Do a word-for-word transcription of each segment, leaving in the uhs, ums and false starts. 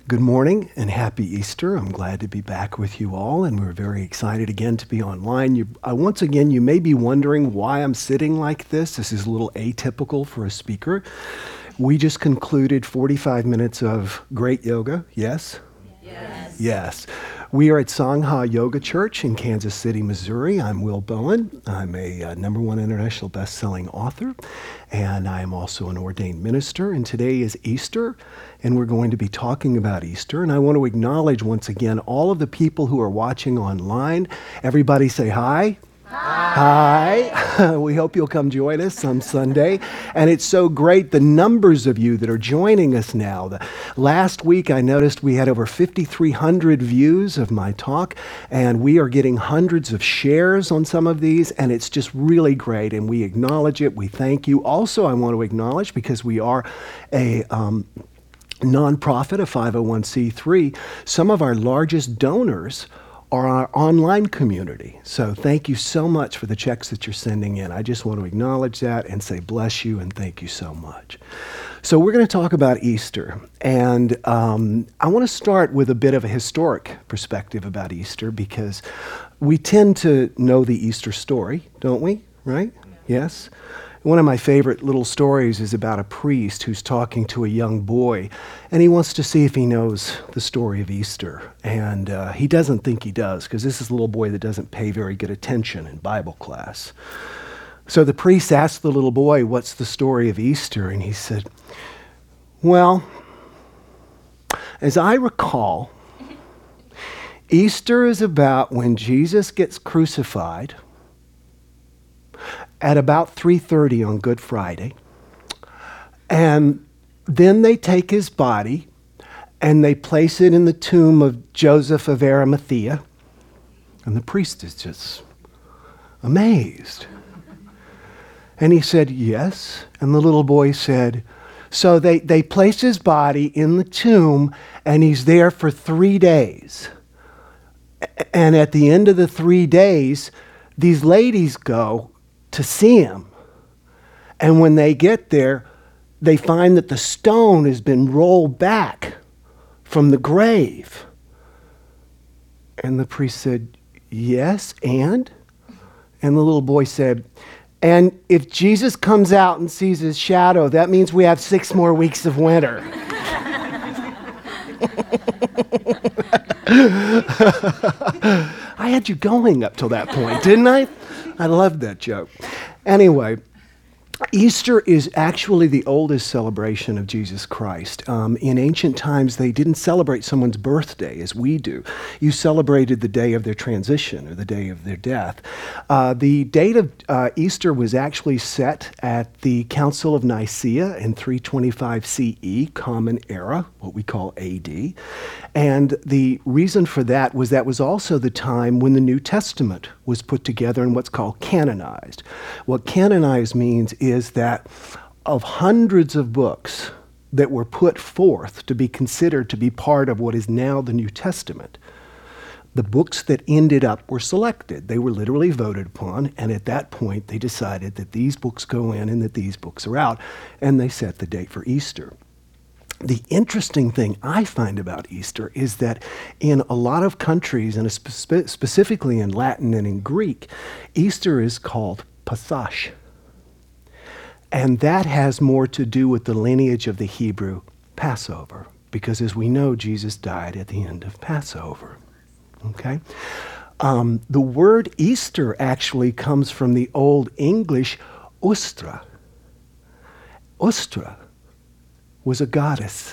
Good morning and happy Easter. I'm glad to be back with you all, and we're very excited again to be online. You, uh, once again, you may be wondering why I'm sitting like this. This is a little atypical for a speaker. We just concluded forty-five minutes of great yoga, yes? Yes. Yes. We are at Sangha Yoga Church in Kansas City, Missouri. I'm Will Bowen. I'm a uh, number one international best-selling author, and I am also an ordained minister. And today is Easter, and we're going to be talking about Easter. And I want to acknowledge once again all of the people who are watching online. Everybody say hi. Hi. Hi. We hope you'll come join us on Sunday. And it's so great, the numbers of you that are joining us now. The, last week, I noticed we had over fifty-three hundred views of my talk, and we are getting hundreds of shares on some of these, and it's just really great, and we acknowledge it. We thank you. Also, I want to acknowledge, because we are a um, nonprofit, a five oh one c three, some of our largest donors are our online community. So thank you so much for the checks that you're sending in. I just want to acknowledge that and say bless you and thank you so much. So we're going to talk about Easter. And um, I want to start with a bit of a historic perspective about Easter, because we tend to know the Easter story, don't we? Right? Yes? One of my favorite little stories is about a priest who's talking to a young boy, and he wants to see if he knows the story of Easter. And uh, he doesn't think he does, because this is a little boy that doesn't pay very good attention in Bible class. So the priest asked the little boy, "What's the story of Easter?" And he said, "Well, as I recall, Easter is about when Jesus gets crucified at about three thirty on Good Friday. And then they take his body and they place it in the tomb of Joseph of Arimathea. And the priest is just amazed. And he said, "Yes." And the little boy said, "So they, they place his body in the tomb and he's there for three days. And at the end of the three days, these ladies go to see him. And when they get there, they find that the stone has been rolled back from the grave." And the priest said, "Yes, and?" And the little boy said, "And if Jesus comes out and sees his shadow, that means we have six more weeks of winter." I had you going up till that point, didn't I? I loved that joke. Anyway, Easter is actually the oldest celebration of Jesus Christ. Um, in ancient times, they didn't celebrate someone's birthday as we do. You celebrated the day of their transition or the day of their death. Uh, the date of uh, Easter was actually set at the Council of Nicaea in three twenty-five C E, Common Era, what we call A D. And the reason for that was that was also the time when the New Testament was put together and what's called canonized. What canonized means is that of hundreds of books that were put forth to be considered to be part of what is now the New Testament, the books that ended up were selected. They were literally voted upon, and at that point they decided that these books go in and that these books are out, and they set the date for Easter. The interesting thing I find about Easter is that in a lot of countries, and spe- specifically in Latin and in Greek, Easter is called Pesach. And that has more to do with the lineage of the Hebrew Passover, because as we know, Jesus died at the end of Passover. Okay? Um, the word Easter actually comes from the Old English Ustra. Ustra was a goddess,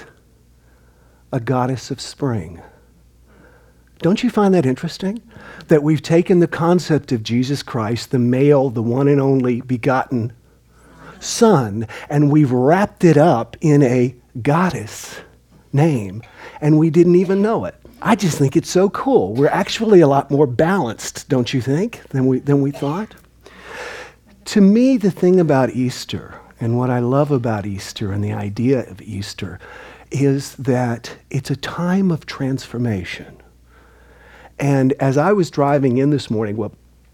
a goddess of spring. Don't you find that interesting? That we've taken the concept of Jesus Christ, the male, the one and only begotten Son, and we've wrapped it up in a goddess name, and we didn't even know it. I just think it's so cool. We're actually a lot more balanced, don't you think, than we than we thought? To me, the thing about Easter, and what I love about Easter and the idea of Easter, is that it's a time of transformation. And as I was driving in this morning, well,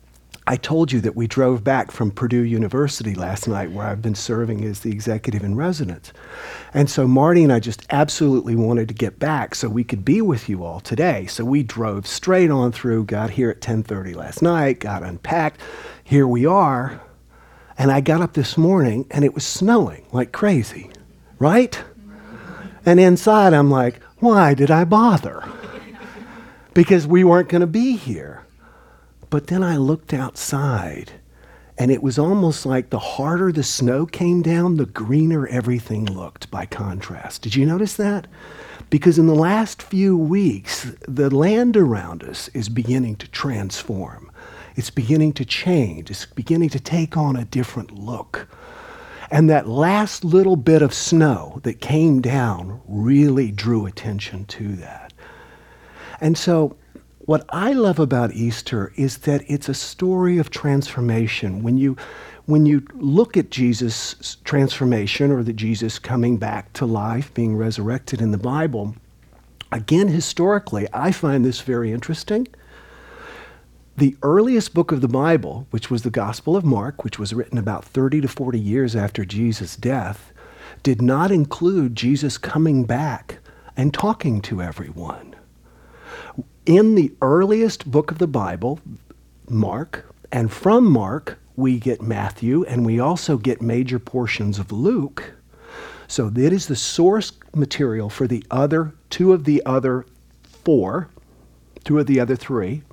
I told you that we drove back from Purdue University last night, where I've been serving as the executive in residence. And so Marty and I just absolutely wanted to get back so we could be with you all today. So we drove straight on through, got here at ten thirty last night, got unpacked. Here we are. And I got up this morning and it was snowing like crazy, right? And inside I'm like, why did I bother? Because we weren't going to be here. But then I looked outside, and it was almost like the harder the snow came down, the greener everything looked by contrast. Did you notice that? Because in the last few weeks, the land around us is beginning to transform. It's beginning to change. It's beginning to take on a different look. And that last little bit of snow that came down really drew attention to that. And so, what I love about Easter is that it's a story of transformation. When you, when you look at Jesus' transformation, or the Jesus coming back to life, being resurrected in the Bible, again, historically, I find this very interesting. The earliest book of the Bible, which was the Gospel of Mark, which was written about thirty to forty years after Jesus' death, did not include Jesus coming back and talking to everyone. In the earliest book of the Bible, Mark, and from Mark, we get Matthew, and we also get major portions of Luke. So that is the source material for the other, two of the other four, two of the other three.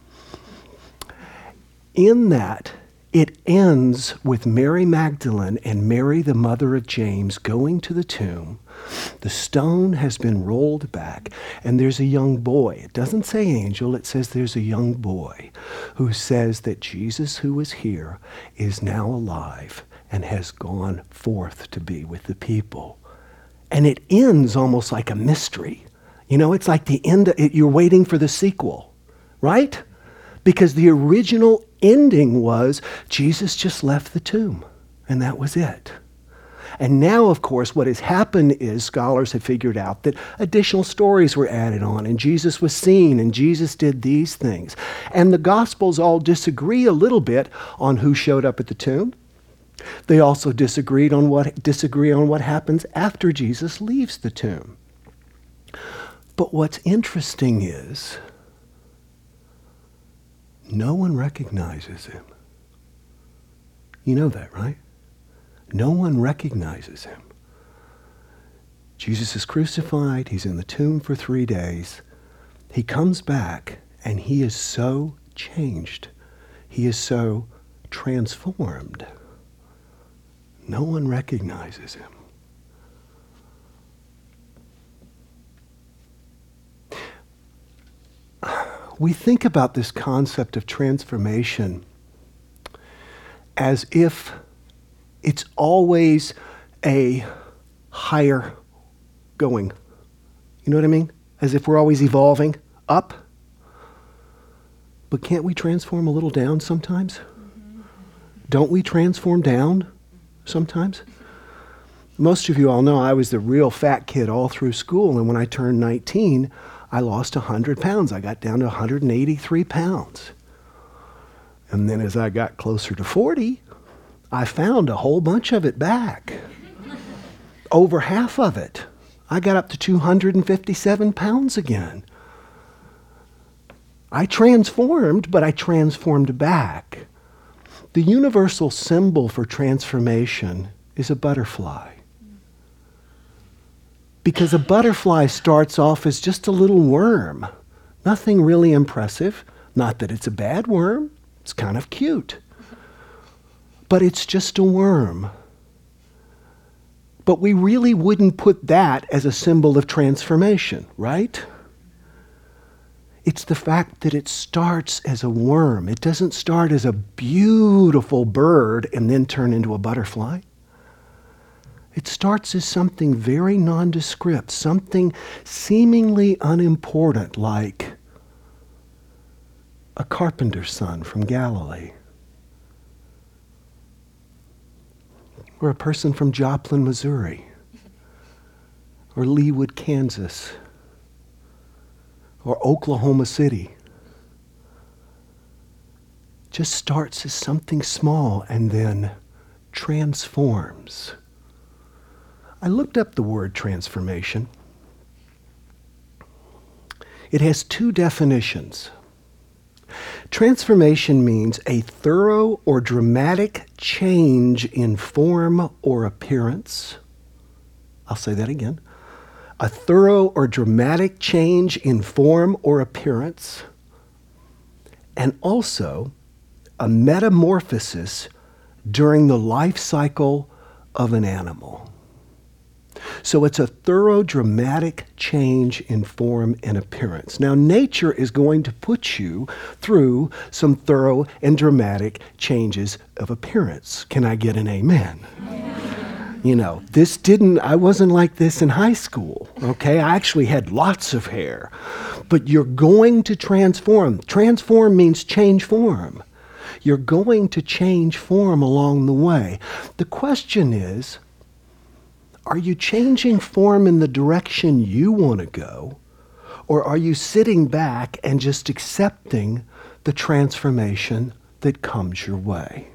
In that, it ends with Mary Magdalene and Mary, the mother of James, going to the tomb. The stone has been rolled back, and there's a young boy. It doesn't say angel, it says there's a young boy who says that Jesus, who was here, is now alive and has gone forth to be with the people. And it ends almost like a mystery. You know, it's like the end, of it, you're waiting for the sequel, right? Because the original ending was Jesus just left the tomb, and that was it. And now, of course, what has happened is scholars have figured out that additional stories were added on, and Jesus was seen, and Jesus did these things. And the Gospels all disagree a little bit on who showed up at the tomb. They also disagreed on what disagree on what happens after Jesus leaves the tomb. But what's interesting is no one recognizes him. You know that, right? No one recognizes him. Jesus is crucified. He's in the tomb for three days. He comes back, and he is so changed. He is so transformed. No one recognizes him. We think about this concept of transformation as if it's always a higher going. You know what I mean? As if we're always evolving up. But can't we transform a little down sometimes? Mm-hmm. Don't we transform down sometimes? Most of you all know I was the real fat kid all through school, and when I turned nineteen, I lost one hundred pounds. I got down to one hundred eighty-three pounds. And then as I got closer to forty, I found a whole bunch of it back. Over half of it. I got up to two hundred fifty-seven pounds again. I transformed, but I transformed back. The universal symbol for transformation is a butterfly. Because a butterfly starts off as just a little worm. Nothing really impressive. Not that it's a bad worm. It's kind of cute. But it's just a worm. But we really wouldn't put that as a symbol of transformation, right? It's the fact that it starts as a worm. It doesn't start as a beautiful bird and then turn into a butterfly. It starts as something very nondescript, something seemingly unimportant, like a carpenter's son from Galilee, or a person from Joplin, Missouri, or Leawood, Kansas, or Oklahoma City. just starts as something small and then transforms. I looked up the word transformation. It has two definitions. Transformation means a thorough or dramatic change in form or appearance. I'll say that again. A thorough or dramatic change in form or appearance, and also a metamorphosis during the life cycle of an animal. So it's a thorough, dramatic change in form and appearance. Now, nature is going to put you through some thorough and dramatic changes of appearance. Can I get an amen? You know, this didn't, I wasn't like this in high school, okay? I actually had lots of hair. But you're going to transform. Transform means change form. You're going to change form along the way. The question is, are you changing form in the direction you want to go, or are you sitting back and just accepting the transformation that comes your way?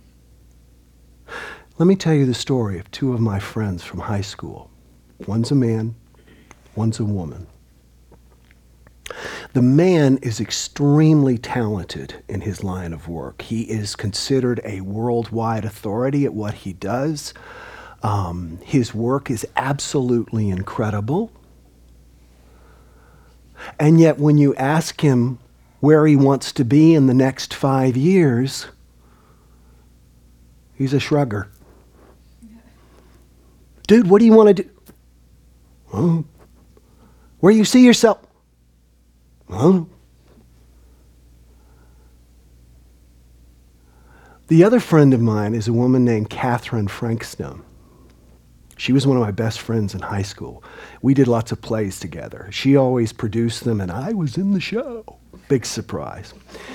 Let me tell you the story of two of my friends from high school. One's a man, one's a woman. The man is extremely talented in his line of work. He is considered a worldwide authority at what he does. Um, his work is absolutely incredible. And yet when you ask him where he wants to be in the next five years, he's a shrugger. Dude, what do you want to do? Huh? Where you see yourself? Huh? The other friend of mine is a woman named Catherine Frankstone. She was one of my best friends in high school. We did lots of plays together. She always produced them, and I was in the show. Big surprise.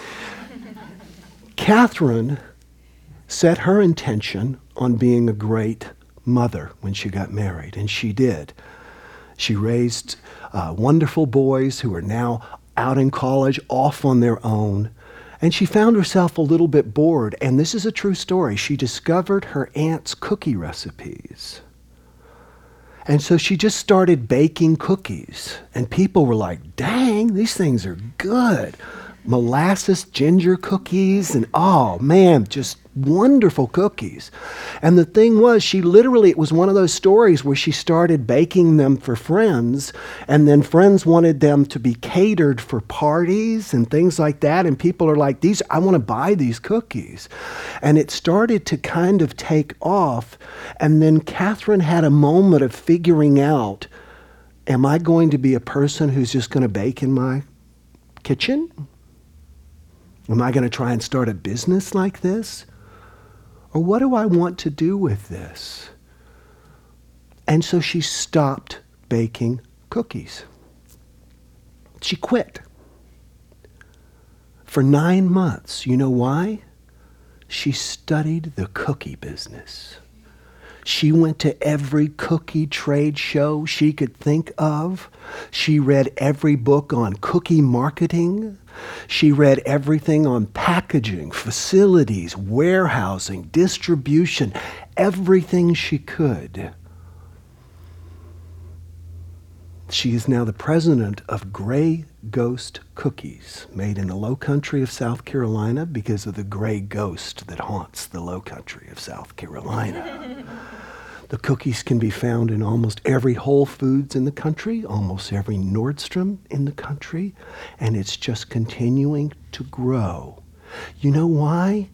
Catherine set her intention on being a great mother when she got married, and she did. She raised uh, wonderful boys who are now out in college, off on their own, and she found herself a little bit bored, and this is a true story. She discovered her aunt's cookie recipes. And so she just started baking cookies, and people were like, dang, these things are good. Molasses ginger cookies, and oh man, just wonderful cookies. And the thing was, she literally, it was one of those stories where she started baking them for friends, and then friends wanted them to be catered for parties and things like that, and people are like, "These, I want to buy these cookies." And it started to kind of take off, and then Catherine had a moment of figuring out, am I going to be a person who's just going to bake in my kitchen? Am I going to try and start a business like this? Or what do I want to do with this? And so she stopped baking cookies. She quit. For nine months. You know why? She studied the cookie business. She went to every cookie trade show she could think of. She read every book on cookie marketing. She read everything on packaging, facilities, warehousing, distribution, everything she could. She is now the president of Gray Ghost Cookies, made in the low country of South Carolina because of the gray ghost that haunts the low country of South Carolina. The cookies can be found in almost every Whole Foods in the country, almost every Nordstrom in the country, and it's just continuing to grow. You know why?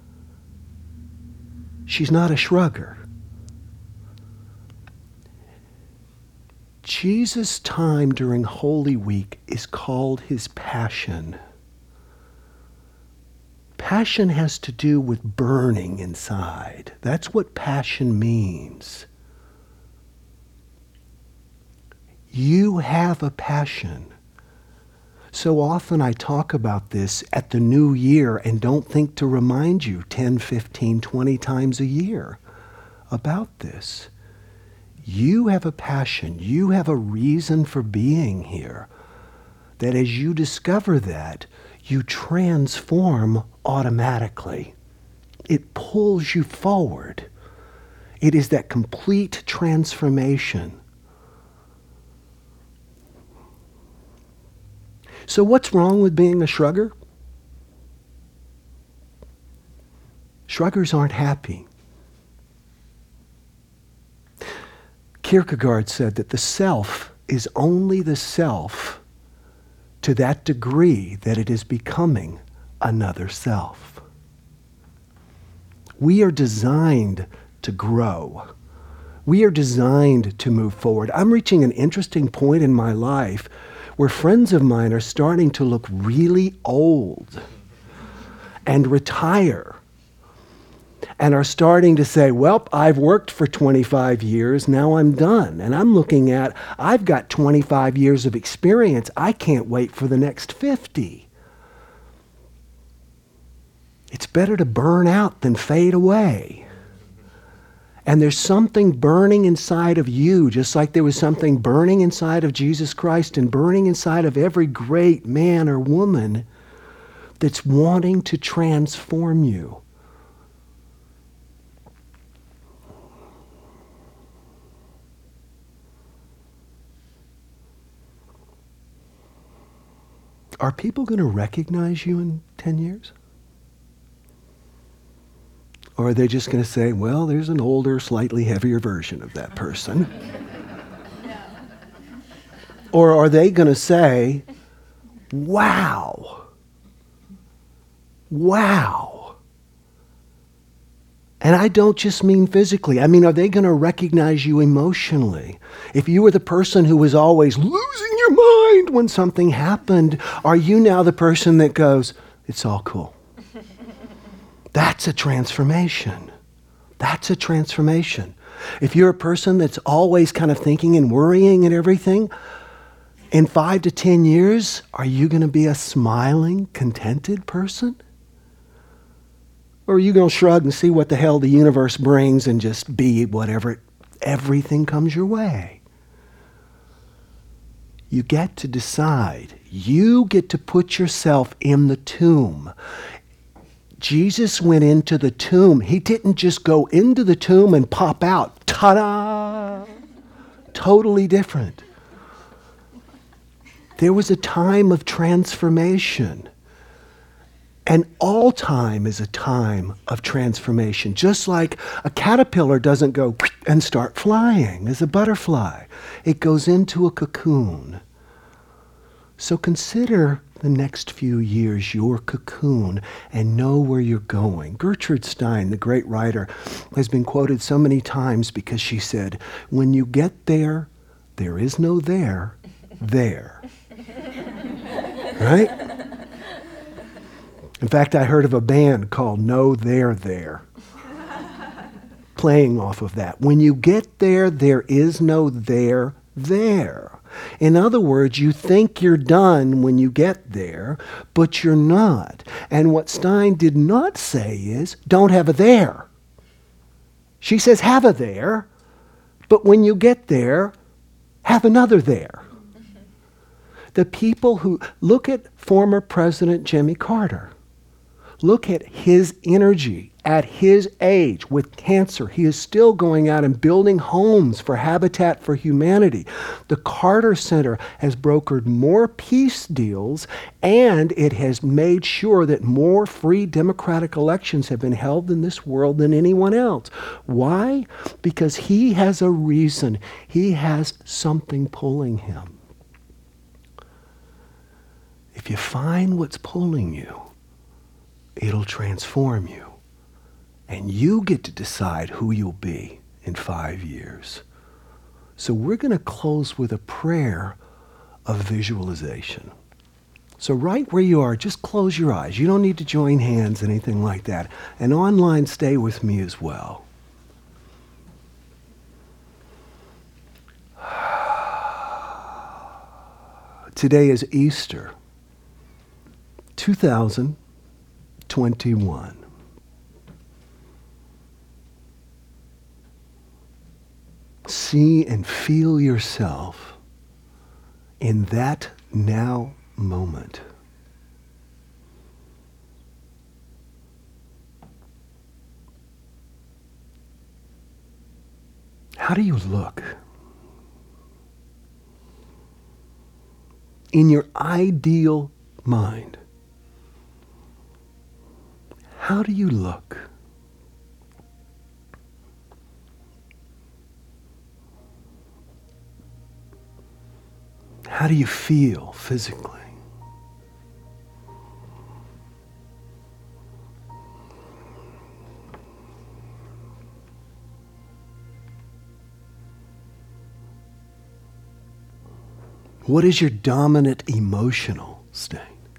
She's not a shrugger. Jesus' time during Holy Week is called his Passion. Passion has to do with burning inside. That's what passion means. You have a passion. So often I talk about this at the new year and don't think to remind you ten, fifteen, twenty times a year about this. You have a passion. You have a reason for being here. That as you discover that, you transform automatically. It pulls you forward. It is that complete transformation. So what's wrong with being a shrugger? Shruggers aren't happy. Kierkegaard said that the self is only the self to that degree that it is becoming another self. We are designed to grow. We are designed to move forward. I'm reaching an interesting point in my life where friends of mine are starting to look really old and retire and are starting to say, well, I've worked for twenty-five years, now I'm done. And I'm looking at, I've got twenty-five years of experience, I can't wait for the next fifty. It's better to burn out than fade away. And there's something burning inside of you, just like there was something burning inside of Jesus Christ and burning inside of every great man or woman that's wanting to transform you. Are people going to recognize you in ten years? Or are they just going to say, well, there's an older, slightly heavier version of that person? No. Or are they going to say, wow, wow. And I don't just mean physically. I mean, are they going to recognize you emotionally? If you were the person who was always losing your mind when something happened, are you now the person that goes, it's all cool? That's a transformation. That's a transformation. If you're a person that's always kind of thinking and worrying and everything, in five to ten years, are you going to be a smiling, contented person? Or are you going to shrug and see what the hell the universe brings and just be whatever, everything comes your way? You get to decide. You get to put yourself in the tomb. Jesus went into the tomb. He didn't just go into the tomb and pop out. Ta-da! Totally different. There was a time of transformation. And all time is a time of transformation. Just like a caterpillar doesn't go and start flying as a butterfly. It goes into a cocoon. So consider the next few years your cocoon and know where you're going. Gertrude Stein, the great writer, has been quoted so many times because she said, when you get there, there is no there, there. Right? In fact, I heard of a band called No There There, playing off of that. When you get there, there is no there, there. In other words, you think you're done when you get there, but you're not. And what Stein did not say is, don't have a there. She says, have a there, but when you get there, have another there. The people who, look at former President Jimmy Carter. Look at his energy at his age with cancer. He is still going out and building homes for Habitat for Humanity. The Carter Center has brokered more peace deals, and it has made sure that more free democratic elections have been held in this world than anyone else. Why? Because he has a reason. He has something pulling him. If you find what's pulling you, it'll transform you. And you get to decide who you'll be in five years. So we're going to close with a prayer of visualization. So right where you are, just close your eyes. You don't need to join hands, anything like that. And online, stay with me as well. Today is Easter, two thousand twenty-one. See and feel yourself in that now moment. How do you look? In your ideal mind, how do you look? How do you feel physically? What is your dominant emotional state?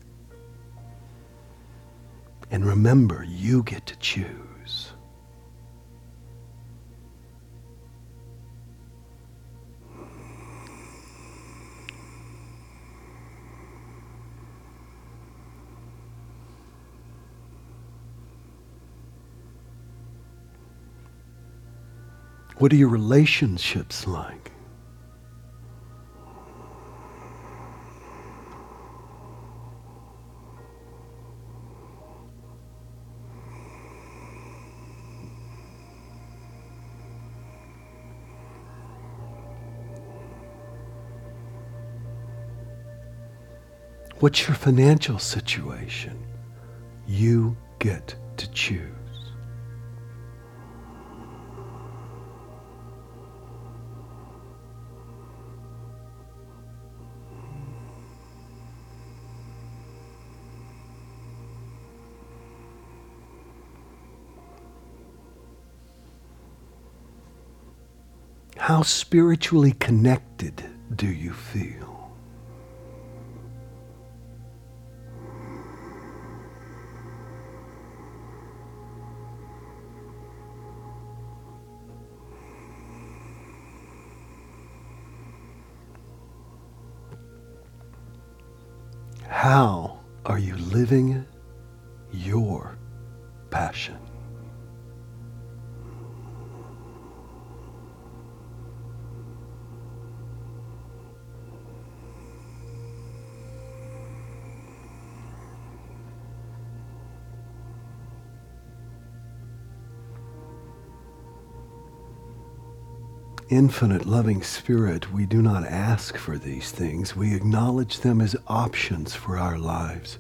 And remember, you get to choose. What are your relationships like? What's your financial situation? You get to choose. How spiritually connected do you feel? How are you living your passion? Infinite loving Spirit, we do not ask for these things. We acknowledge them as options for our lives.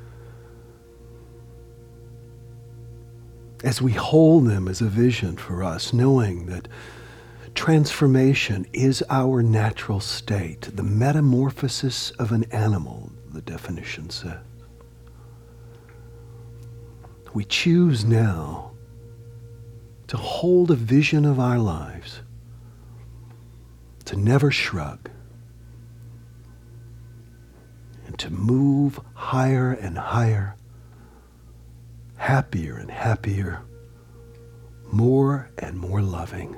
As we hold them as a vision for us, knowing that transformation is our natural state, the metamorphosis of an animal, the definition says. We choose now to hold a vision of our lives, to never shrug, and to move higher and higher, happier and happier, more and more loving.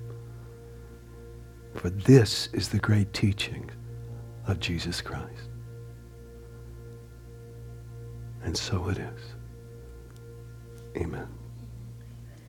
For this is the great teaching of Jesus Christ. And so it is. Amen.